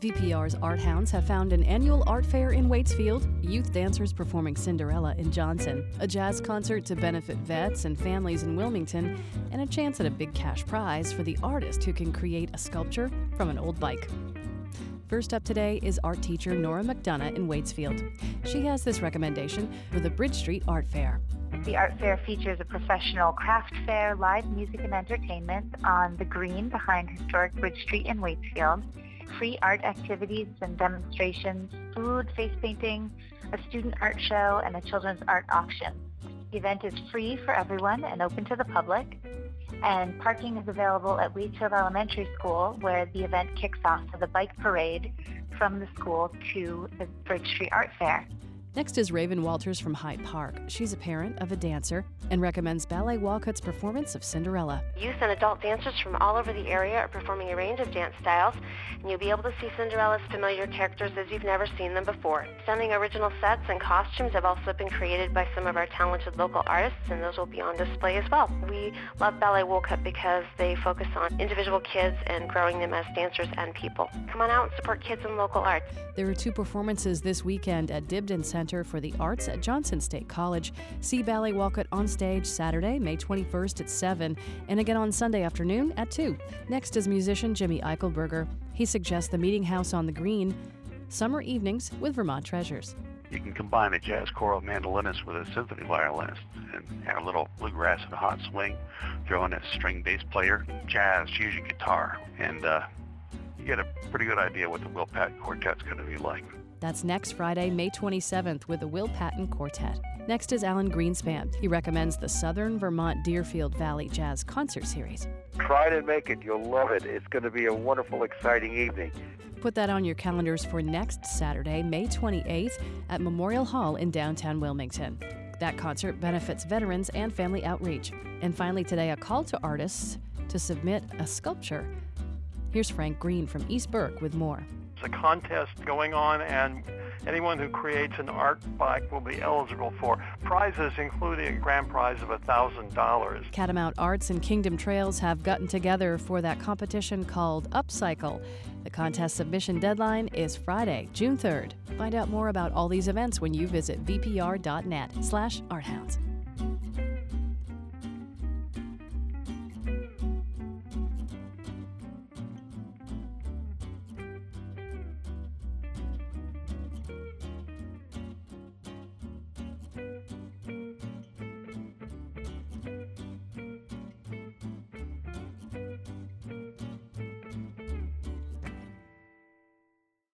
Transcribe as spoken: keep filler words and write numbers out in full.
V P R's Art Hounds have found an annual art fair in Waitsfield, youth dancers performing Cinderella in Johnson, a jazz concert to benefit vets and families in Wilmington, and a chance at a big cash prize for the artist who can create a sculpture from an old bike. First up today is art teacher Nora McDonough in Waitsfield. She has this recommendation for the Bridge Street Art Fair. The art fair features a professional craft fair, live music and entertainment on the green behind historic Bridge Street in Waitsfield, free art activities and demonstrations, food, face painting, a student art show, and a children's art auction. The event is free for everyone and open to the public, and parking is available at Waitsfield Elementary School, where the event kicks off with a bike parade from the school to the Bridge Street Art Fair. Next is Raven Walters from Hyde Park. She's a parent of a dancer and recommends Ballet Walcut's performance of Cinderella. Youth and adult dancers from all over the area are performing a range of dance styles, and you'll be able to see Cinderella's familiar characters as you've never seen them before. Stunning original sets and costumes have also been created by some of our talented local artists, and those will be on display as well. We love Ballet Walcut because they focus on individual kids and growing them as dancers and people. Come on out and support kids in local arts. There are two performances this weekend at Dibdin Center for the Arts at Johnson State College. See Ballet Walcut on stage Saturday, May twenty-first at seven, and again on Sunday afternoon at two. Next is musician Jimmy Eichelberger. He suggests the Meeting House on the Green, summer evenings with Vermont Treasures. You can combine a jazz choral mandolinist with a symphony violinist and have a little bluegrass and a hot swing, throw in a string bass player, jazz, fusion guitar, and uh, you get a pretty good idea what the Will Patton Quartet's going to be like. That's next Friday, May twenty-seventh, with the Will Patton Quartet. Next is Alan Greenspan. He recommends the Southern Vermont Deerfield Valley Jazz Concert Series. Try to make it. You'll love it. It's going to be a wonderful, exciting evening. Put that on your calendars for next Saturday, May twenty-eighth, at Memorial Hall in downtown Wilmington. That concert benefits veterans and family outreach. And finally today, a call to artists to submit a sculpture. Here's Frank Green from East Burke with more. A contest going on, and anyone who creates an art bike will be eligible for prizes, including a grand prize of one thousand dollars. Catamount Arts and Kingdom Trails have gotten together for that competition called Upcycle. The contest submission deadline is Friday, June third. Find out more about all these events when you visit vpr.net slash arthounds.